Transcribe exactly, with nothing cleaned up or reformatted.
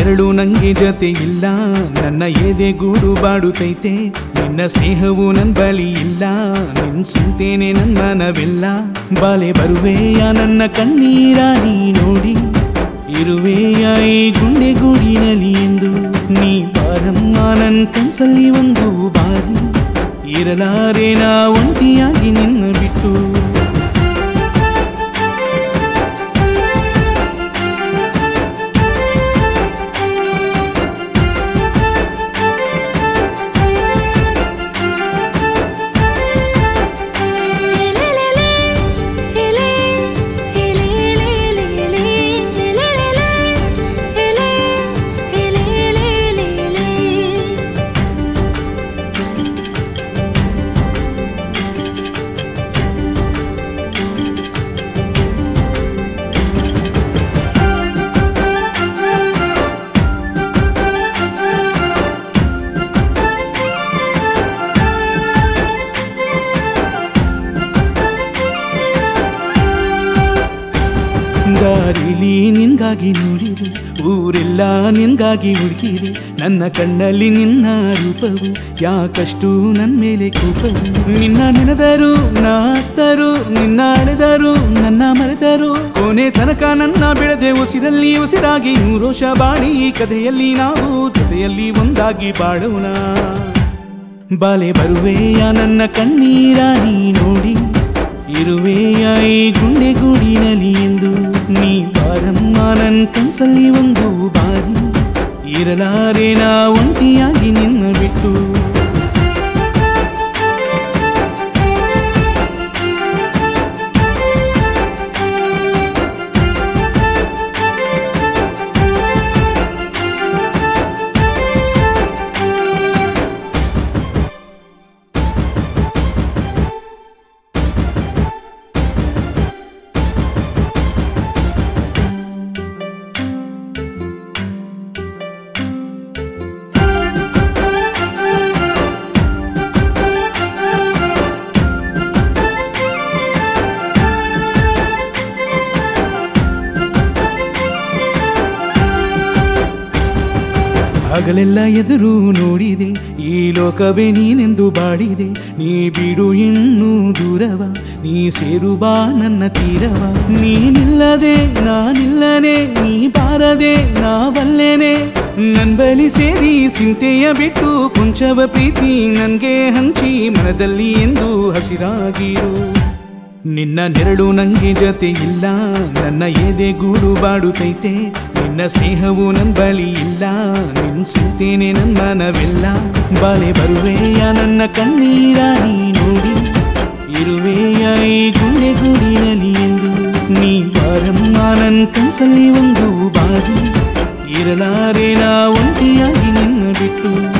ನೆರಳು ನಂಗೆ ಜೊತೆ ಇಲ್ಲ, ನನ್ನ ಎದೆ ಗೂಡು ಬಾಡುತ್ತೈತೆ. ನಿನ್ನ ಸ್ನೇಹವು ನನ್ ಬಳಿ ಇಲ್ಲ, ನಿನ್ ಚಿಂತೇನೆ ನನ್ನ ಮನವೆಲ್ಲ. ಬಾಲೆ ಬರುವೆಯ ನನ್ನ ಕಣ್ಣೀರ ನೀ ನೋಡಿ, ಇರುವೆಯ ಈ ಗುಂಡೆ ಗೂಡಿನಲ್ಲಿ ಎಂದು. ನೀ ಬಾರಮ್ಮ ನನ್ ಕನ್ಸಲ್ಲಿ ಒಂದು ಬಾರಿ, ಇರಲಾರೆ ನಾ ಒಂಟಿಯಾಗಿ ನಿನ್ನ ಬಿಟ್ಟು. ದಾರಿಲಿ ನಿನ್ಗಾಗಿ ನೋಡಿದೆ, ಊರೆಲ್ಲ ನಿನ್ಗಾಗಿ ಹುಡುಕಿದೆ. ನನ್ನ ಕಣ್ಣಲ್ಲಿ ನಿನ್ನ ರೂಪವು, ಯಾಕಷ್ಟು ನನ್ನ ಮೇಲೆ ಕೋಪವು. ನಿನ್ನ ನೆನೆದರು ನಾ ಅತ್ತರು, ನಿನ್ನ ಅಳೆದರು ನನ್ನ ಮರೆತರು. ಕೊನೆ ತನಕ ನನ್ನ ಬಿಡದೆ ಉಸಿರಲ್ಲಿ ಉಸಿರಾಗಿ ನೂರೋಷ ಬಾಳಿ, ಕಥೆಯಲ್ಲಿ ನಾವು ಜೊತೆಯಲ್ಲಿ ಒಂದಾಗಿ ಬಾಳೋಣ. ಬಾಲೆ ಬರುವೆಯ ನನ್ನ ಕಣ್ಣೀರ ನೀ ನೋಡಿ, ಇರುವೆಯ ಈ ಗುಂಡೆ ಗೂಡಿನಲ್ಲಿ ಎಂದು. ನೀ ಬಾರಮ್ಮ ನನ್ ಕನ್ಸಲ್ಲಿ ಒಂದು ಬಾರಿ, ಇರಲಾರೆ ನಾ ಒಂಟಿಯಾಗಿ ನಿನ್ನ ಬಿಟ್ಟು. ಹಗಲೆಲ್ಲ ಎದುರು ನೋಡಿದೆ, ಈ ಲೋಕವೇ ನೀನೆಂದು ಬಾಡಿದೆ. ನೀ ಬಿಡು ಇನ್ನೂ ದೂರವ, ನೀ ಸೇರು ಬಾ ನನ್ನ ತೀರವ. ನೀನಿಲ್ಲದೆ ನಾನಿಲ್ಲನೆ, ನೀ ಬಾರದೆ ನಾವಲ್ಲೇನೆ. ನನ್ ಬಲಿ ಸೇರಿ ಚಿಂತೆಯ ಬಿಟ್ಟು, ಕೊಂಚವ ಪ್ರೀತಿ ನನ್ಗೆ ಹಂಚಿ ಮನದಲ್ಲಿ ಎಂದು ಹಸಿರಾಗಿರು. ನಿನ್ನ ನೆರಳು ನಂಗೆ ಜೊತೆ ಇಲ್ಲ, ನನ್ನ ಎದೆ ಗೂಡು ಬಾಡುತ್ತೈತೆ. ನಿನ್ನ ಸ್ನೇಹವು ನನ್ ಬಳಿ ಇಲ್ಲ, ನಿನ್ ಚಿಂತೇನೆ ನನ್ನ ಮನವೆಲ್ಲ. ಬಾಲೆ ಬರುವೆಯ ನನ್ನ ಕಣ್ಣೀರ ನೀ ನೋಡಿ, ಇರುವೆಯ ಈ ಗುಂಡೆ ಗೂಡಿನಲ್ಲಿ ಎಂದು. ನೀ ಬಾರಮ್ಮ ನನ್ ಕನ್ಸಲ್ಲಿ ಒಂದು ಬಾರಿ, ಇರಲಾರೆ ನಾ ಒಂಟಿಯಾಗಿ ನಿನ್ನ ಬಿಟ್ಟು.